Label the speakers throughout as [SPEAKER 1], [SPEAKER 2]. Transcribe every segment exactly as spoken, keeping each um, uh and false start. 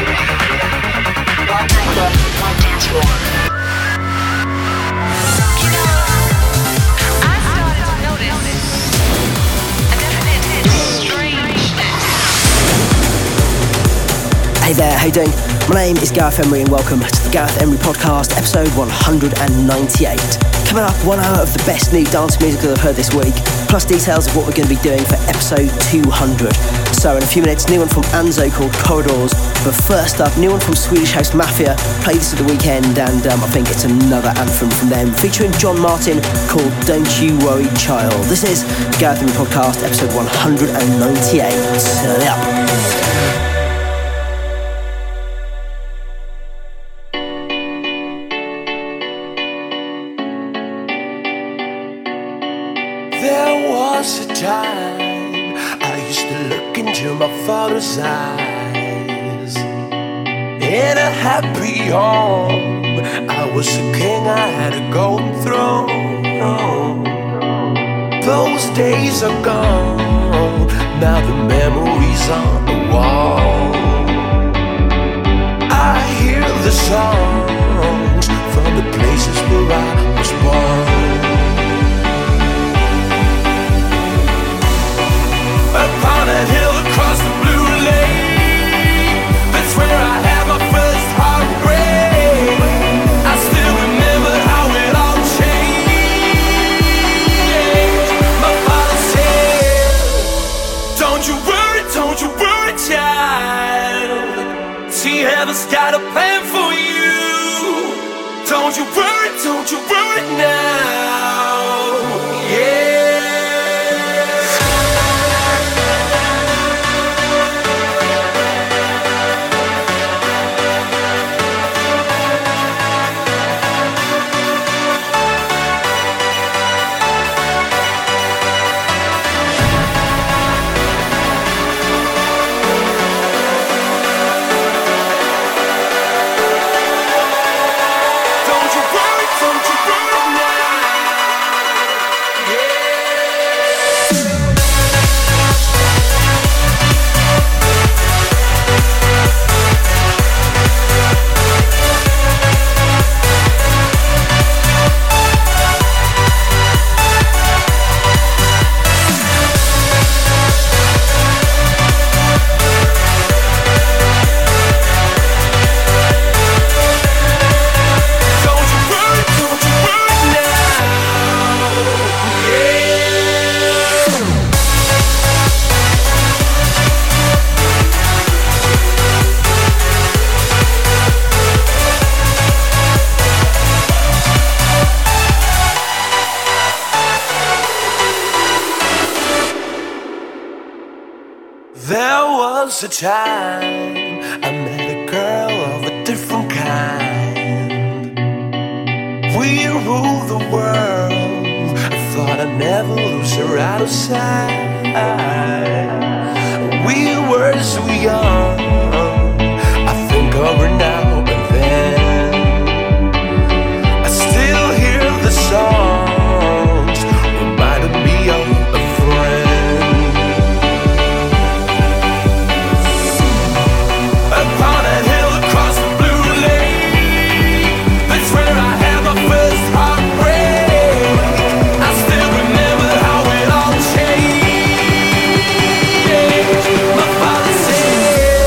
[SPEAKER 1] Hey there, how you doing? My name is Gareth Emery and welcome to the Gareth Emery Podcast, episode one hundred ninety-eight. Coming up, one hour of the best new dance music that I've heard this week, plus details of what we're going to be doing for episode two hundred. So in a few minutes, new one from Anzo called Corridors, but first up, new one from Swedish House Mafia, played this at the weekend and um, I think it's another anthem from them, featuring John Martin called Don't You Worry Child. This is the Gareth Emery Podcast, episode one hundred ninety-eight. Turn it up.
[SPEAKER 2] There was a time I used to look into my father's eyes. In a happy home, I was a king, I had a golden throne. Those days are gone, now the memories on the wall. I hear the songs from the places where I was born. Upon a hill across the blue lake, that's where I had my first heartbreak. I still remember how it all changed. My father said, don't you worry, don't you worry, child. See, heaven's got a plan for you. Don't you worry, don't you worry now. Yeah. A time I met a girl of a different kind. We ruled the world. I thought I'd never lose her out of sight. We were so young. I think of her now and then. I still hear the songs reminding me of a friend. Upon a hill across the blue lake, that's where I had my first heartbreak. I still remember how it all changed. My father said,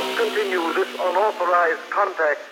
[SPEAKER 3] discontinue this unauthorized contact.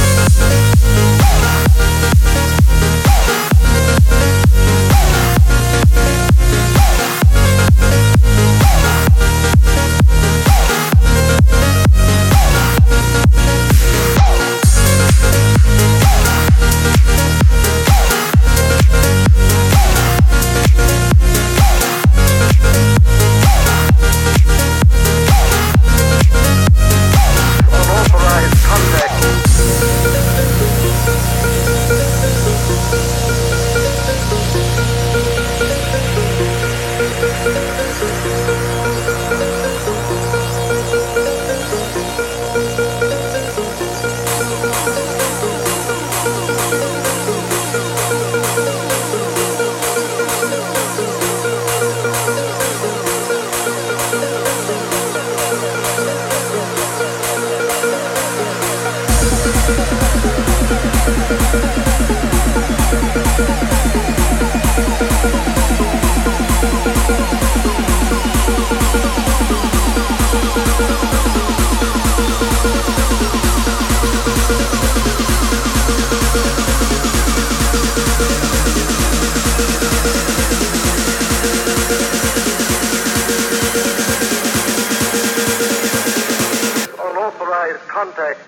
[SPEAKER 3] Contact.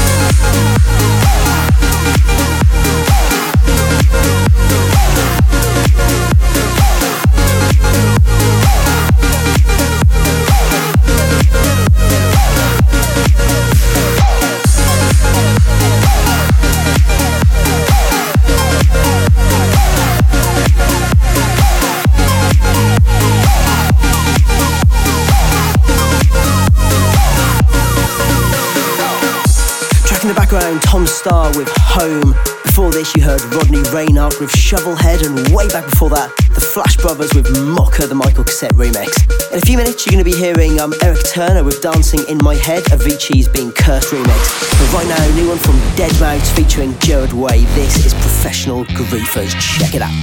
[SPEAKER 1] In the background, Tom Starr with Home. Before this, you heard Rodney Reynard with Shovelhead, and way back before that, the Flash Brothers with Mocha, the Michael Cassette remix. In a few minutes, you're going to be hearing um, Eric Turner with Dancing in My Head, Avicii's Being Cursed remix. But right now, a new one from deadmau five featuring Gerard Way. This is Professional Griefers. Check it out.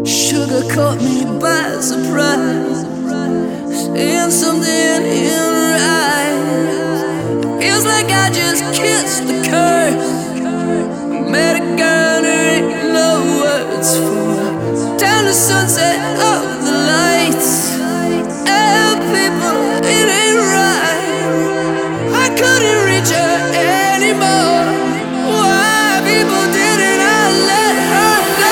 [SPEAKER 4] Sugar caught me by surprise, seeing something in her eyes. Feels like I just kissed the curse. Met a girl there ain't no words for. Down the sunset of the lights, and people, it ain't right. I couldn't reach her anymore. Why people didn't I let her go?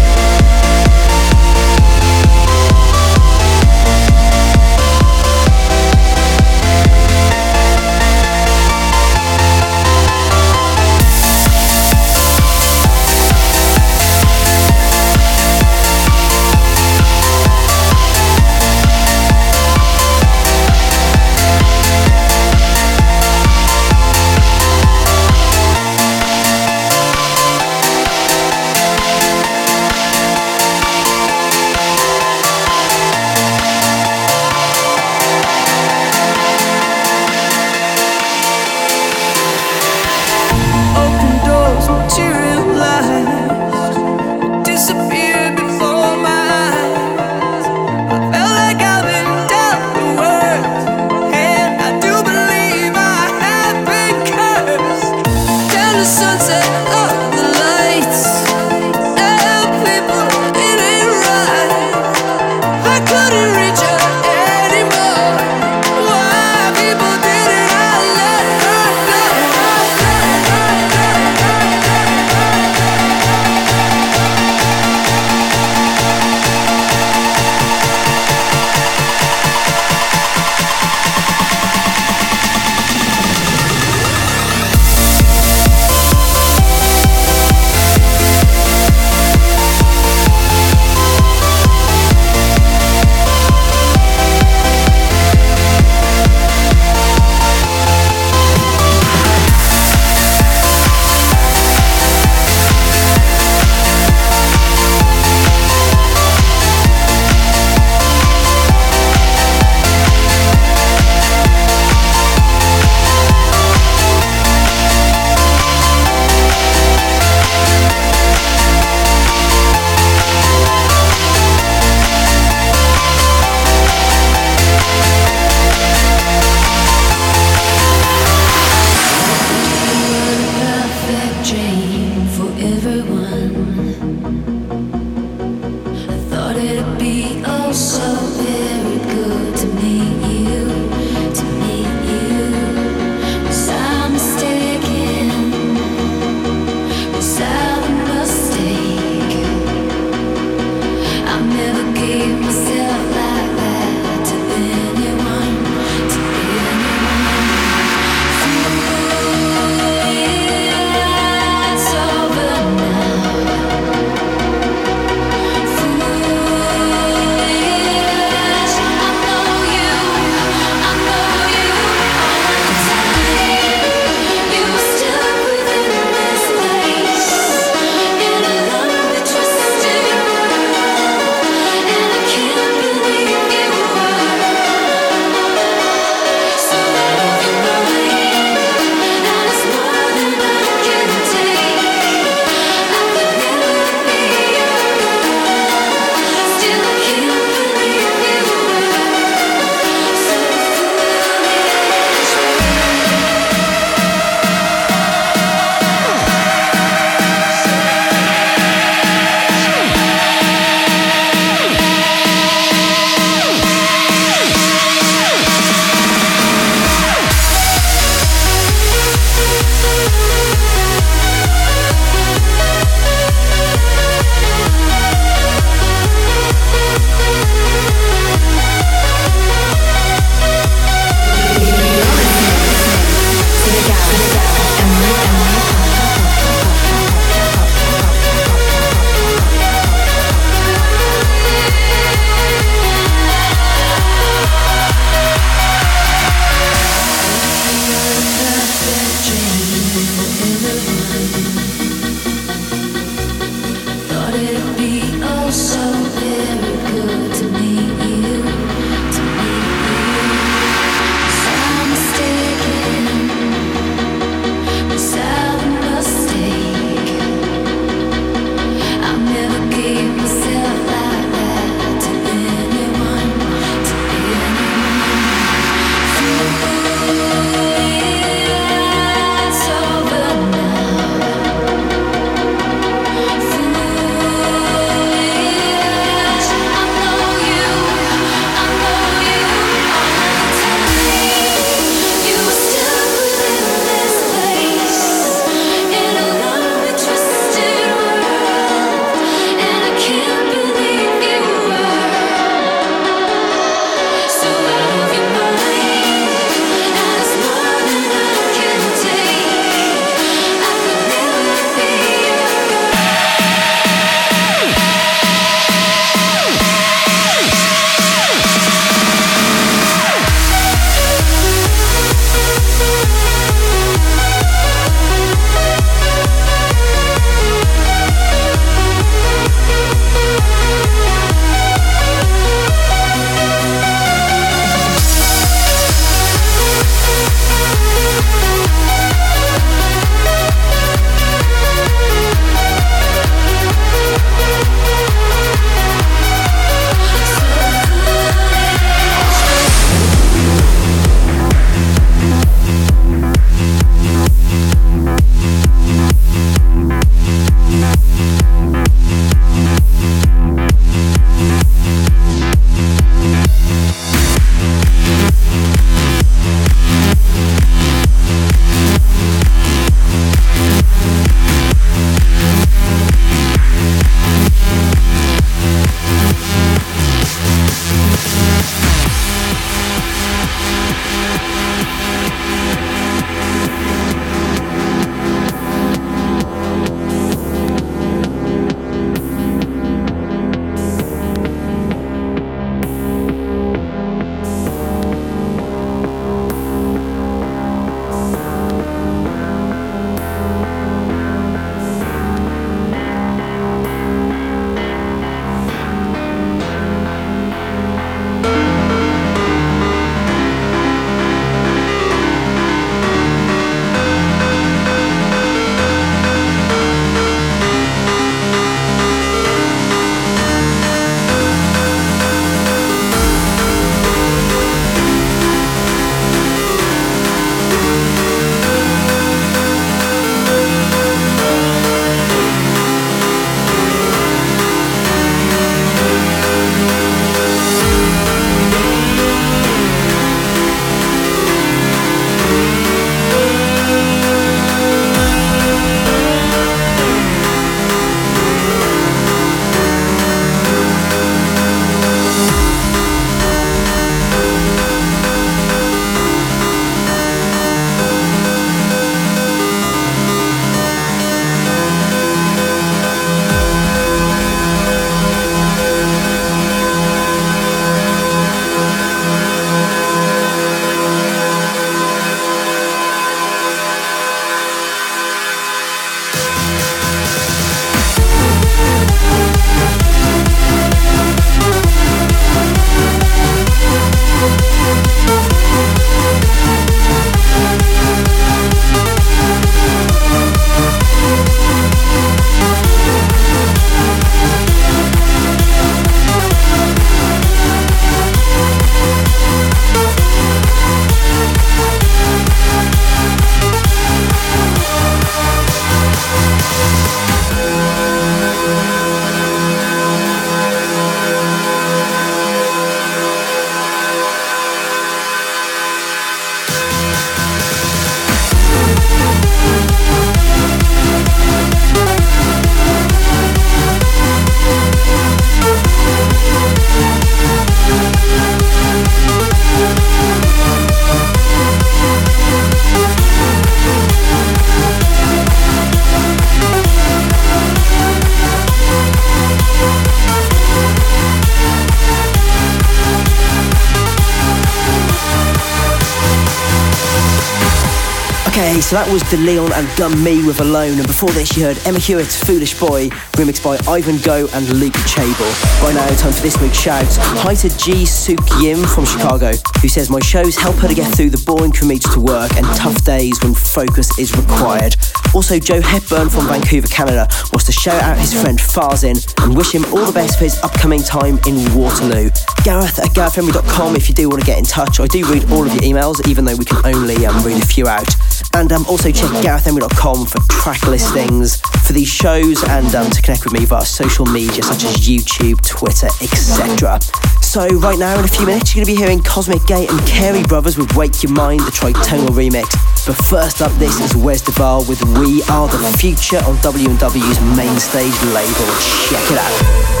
[SPEAKER 1] Okay, so that was DeLeon and Gun Me with Alone, and before this you heard Emma Hewitt's Foolish Boy, remixed by Ivan Go and Luke Chable. Right now, time for this week's shouts. Hi to Ji Suk Yim from Chicago, who says my shows help her to get through the boring commutes to work and tough days when focus is required. Also, Joe Hepburn from Vancouver, Canada, wants to shout out his friend Farzin and wish him all the best for his upcoming time in Waterloo. Gareth at gareth emery dot com if you do want to get in touch. I do read all of your emails, even though we can only um, read a few out. And um, also check gareth emery dot com for track listings for these shows and um, to connect with me via social media such as YouTube, Twitter, et cetera. So right now, in a few minutes, you're going to be hearing Cosmic Gate and Carey Brothers with Wake Your Mind, the Tritonal remix. But first up, this is Wes Duval with We Are The Future on W and W's main stage label. Check it out.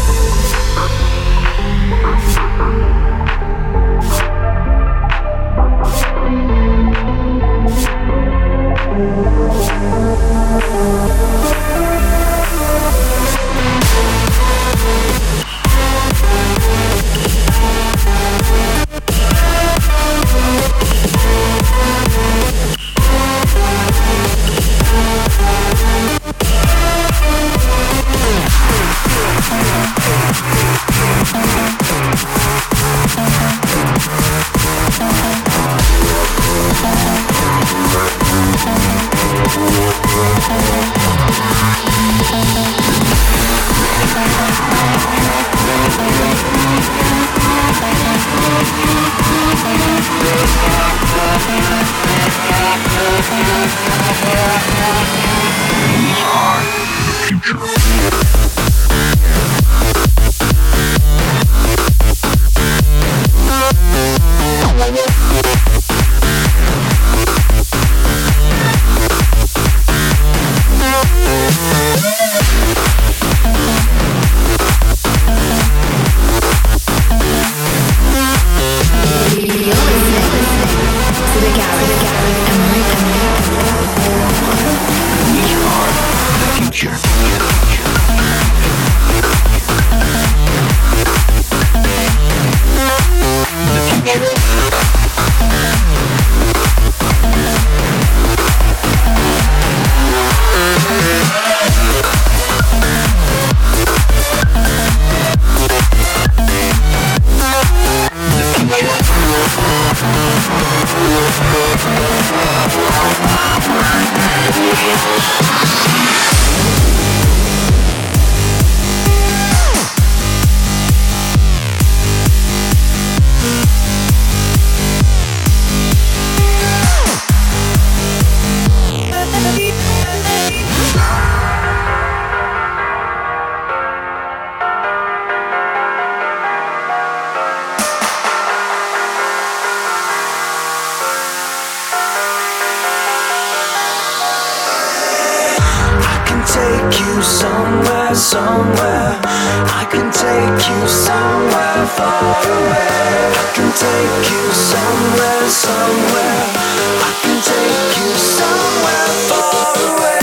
[SPEAKER 2] Somewhere, I can take you somewhere far away. I can take you somewhere, somewhere. I can take you somewhere far away.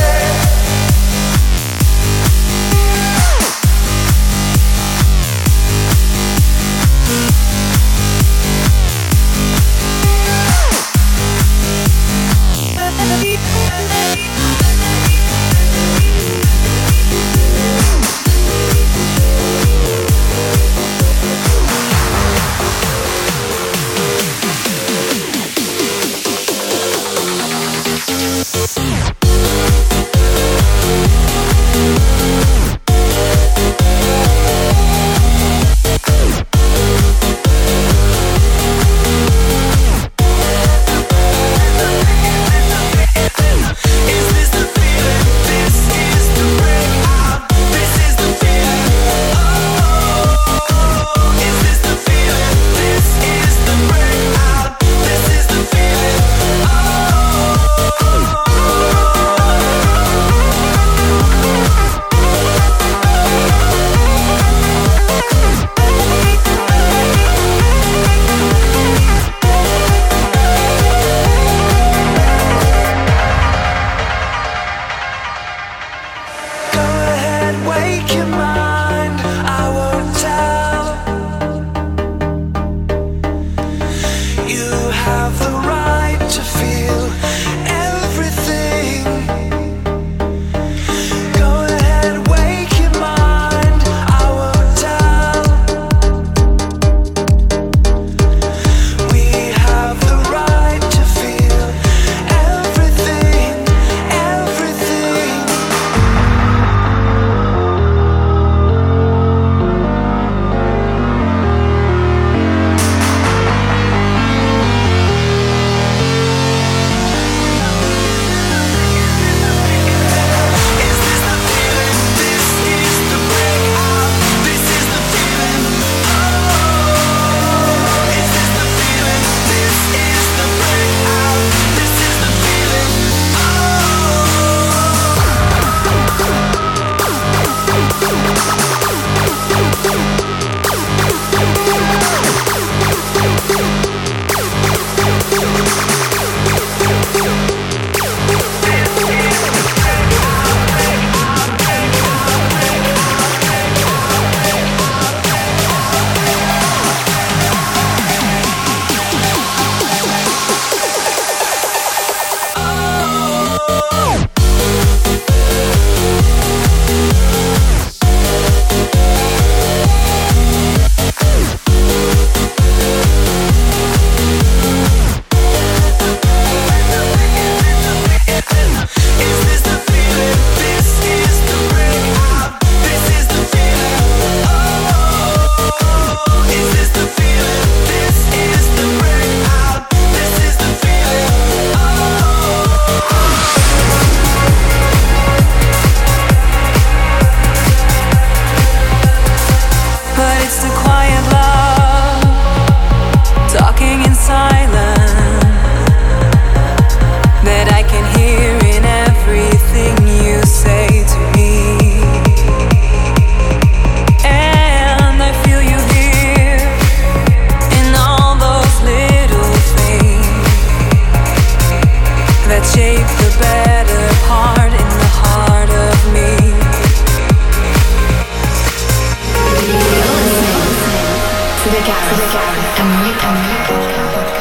[SPEAKER 5] the Gareth, the Gareth, Emery Podcast.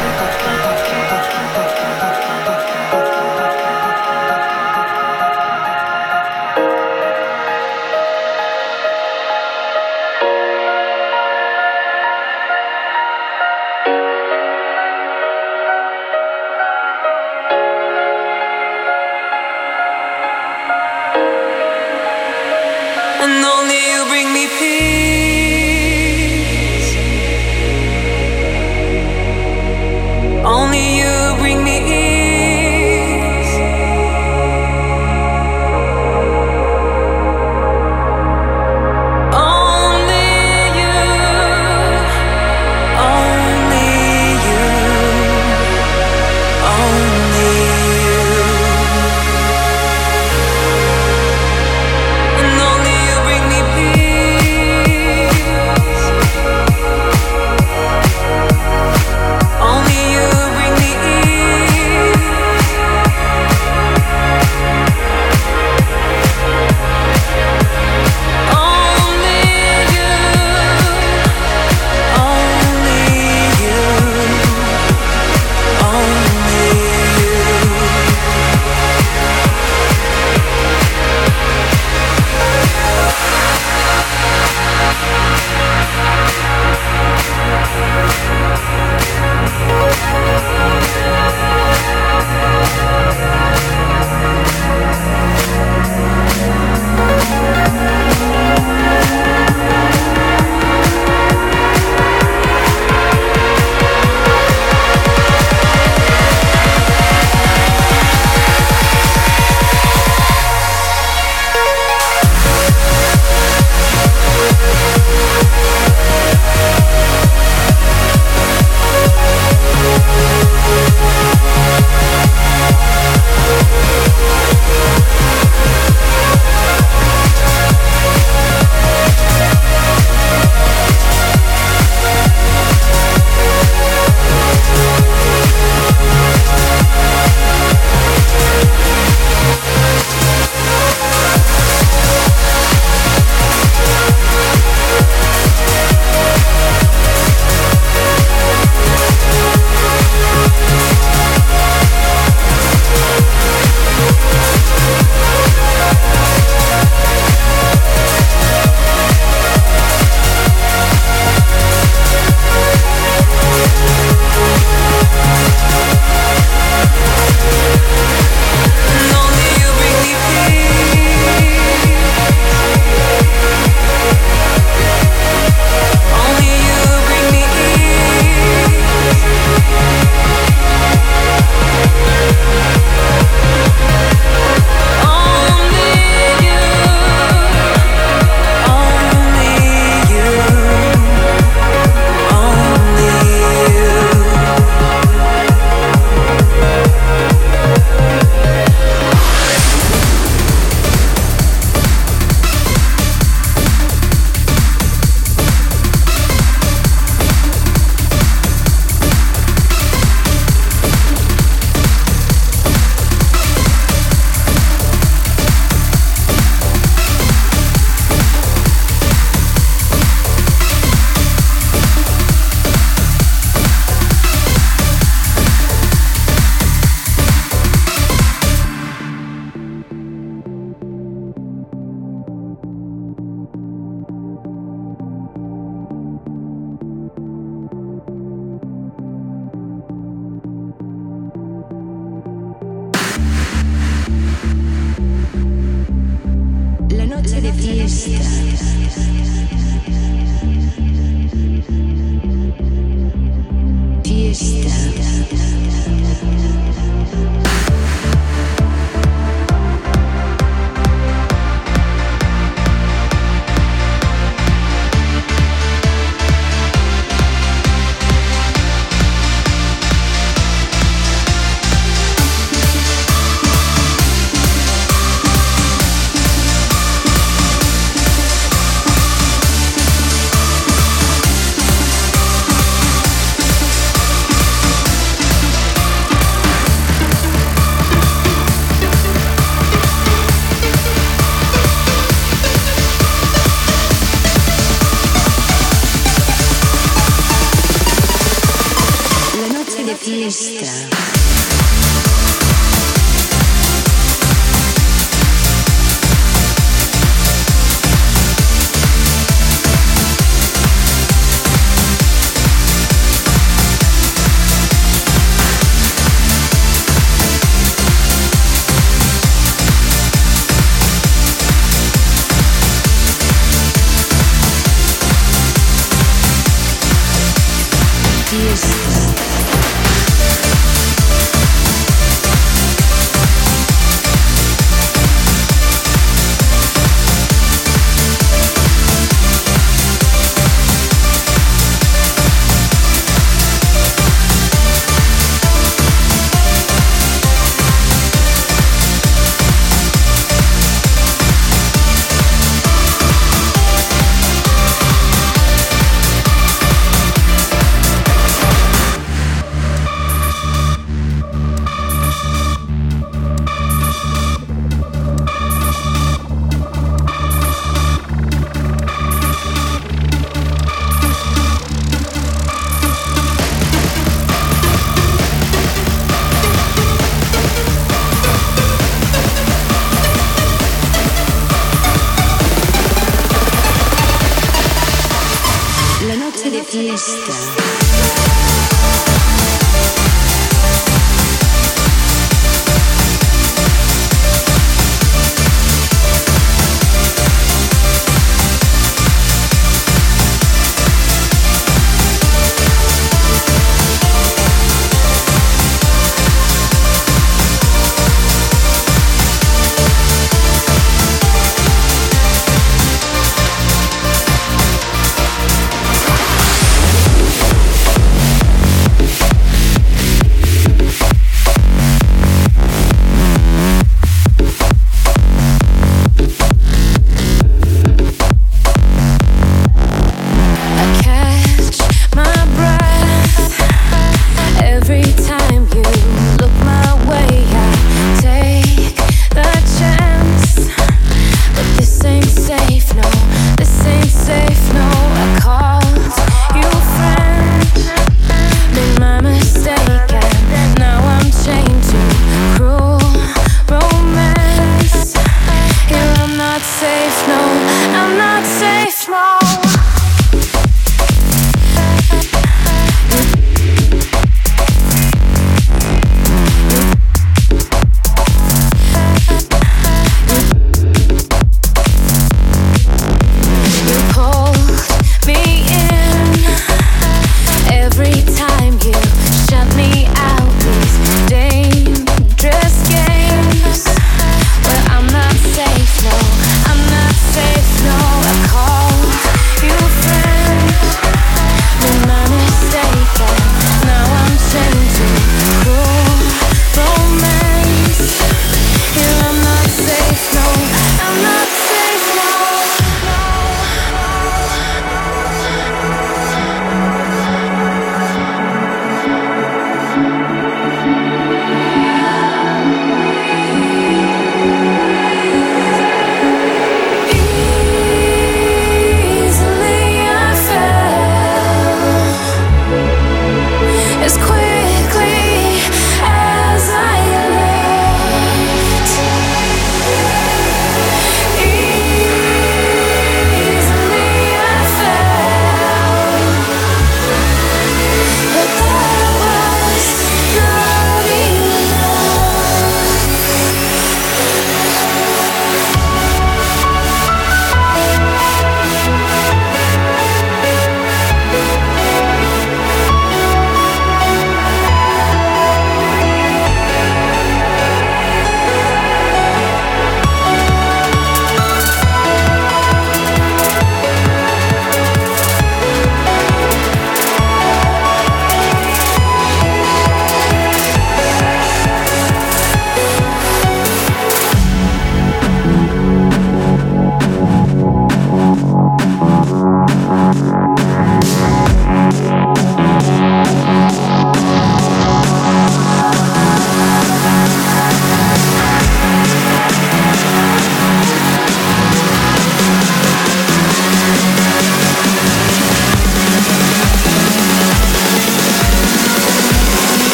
[SPEAKER 5] fiesta.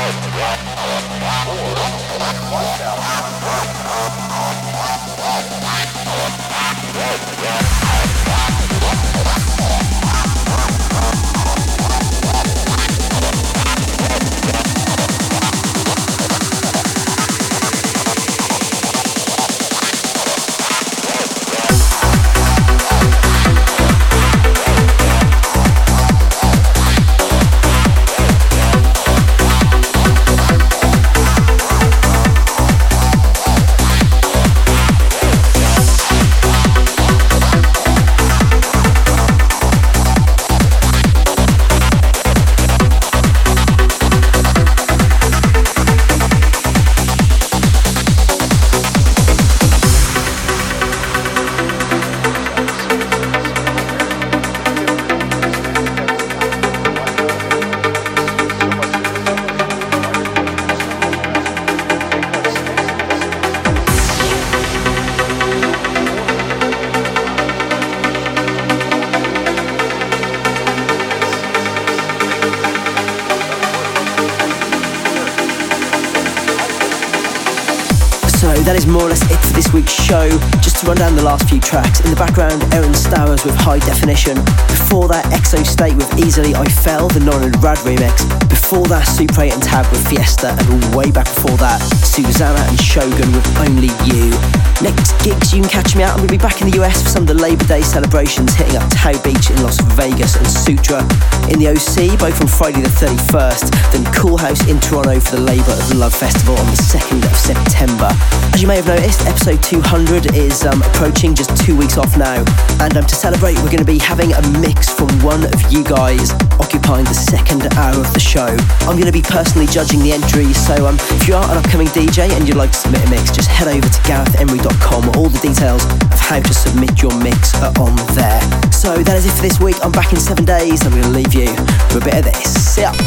[SPEAKER 1] That is more or less it for this week's show. Just to run down the last few tracks. In the background, Aaron Stowers with High Definition. Before that, Exo State with Easily I Fell, the Non and Rad remix. Before that, Super eight and Tab with Fiesta. And way back before that, Susanna and Shogun with Only You. Next gigs, you can catch me out. I'm going to be back in the U S for some of the Labor Day celebrations, hitting up Tau Beach in Las Vegas and Sutra in the O C, both on Friday the thirty-first. Then Cool House in Toronto for the Labour of Love Festival on the second of September. As you may have noticed, episode two hundred is um, approaching, just two weeks off now. And um, to celebrate, we're going to be having a mix from one of you guys occupying the second hour of the show. I'm going to be personally judging the entries, so um, if you are an upcoming D J and you'd like to submit a mix, just head over to gareth emery dot com. All the details of how to submit your mix are on there. So that is it for this week. I'm back in seven days. I'm going to leave you with a bit of this. See ya.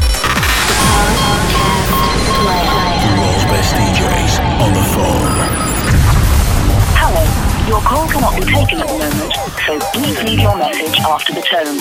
[SPEAKER 6] The world's best D Js on the phone.
[SPEAKER 7] Hello, your call cannot be taken at the moment, so please leave your message after the tone.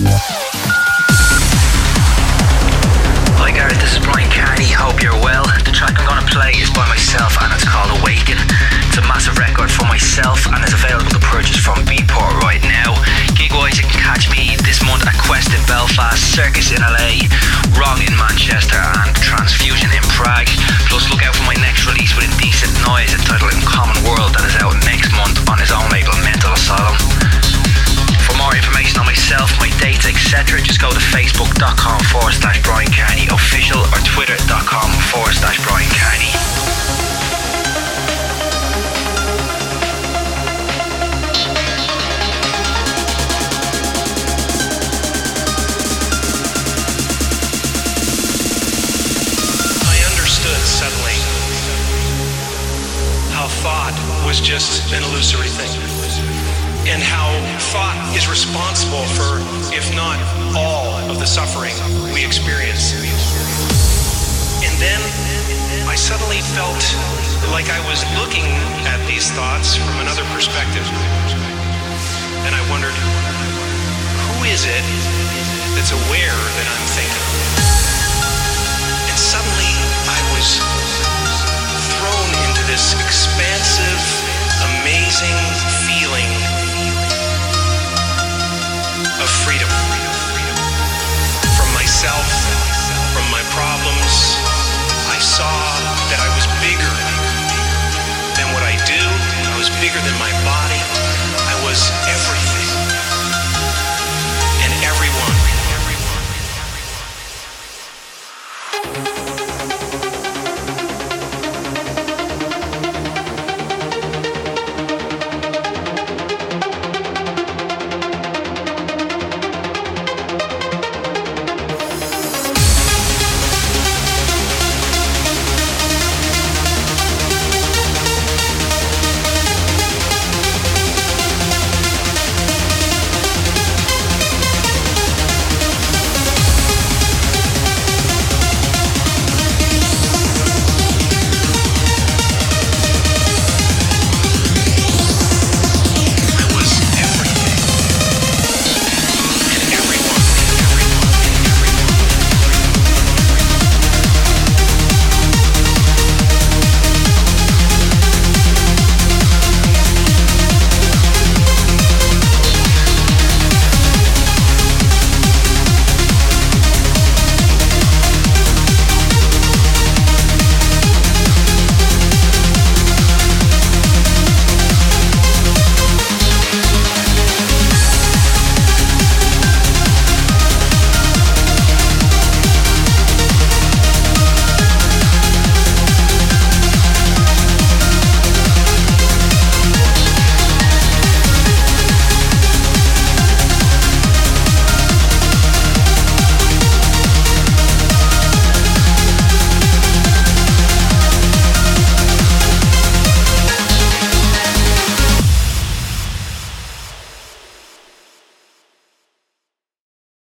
[SPEAKER 8] Hi Gareth, this is Brian Carney, hope you're well. The track I'm going to play is by myself and it's called Awaken. It's a massive record for myself and is available to purchase from Beatport right now. Gig-wise, you can catch me this month at Quest in Belfast, Circus in L A, Wrong in Manchester and Transfusion in Prague. Plus look out for my next release with Indecent Noise entitled In Common World that is out next month on his own label Mental Asylum. For more information on myself, my dates, et cetera, just go to facebook.com forward slash Brian Carney official or twitter.com forward slash Brian Carney.
[SPEAKER 9] I understood suddenly how thought was just an illusory thing. And how thought is responsible for, if not all, of the suffering we experience. And then I suddenly felt like I was looking at these thoughts from another perspective. And I wondered, who is it that's aware that I'm thinking? And suddenly I was thrown into this expansive, amazing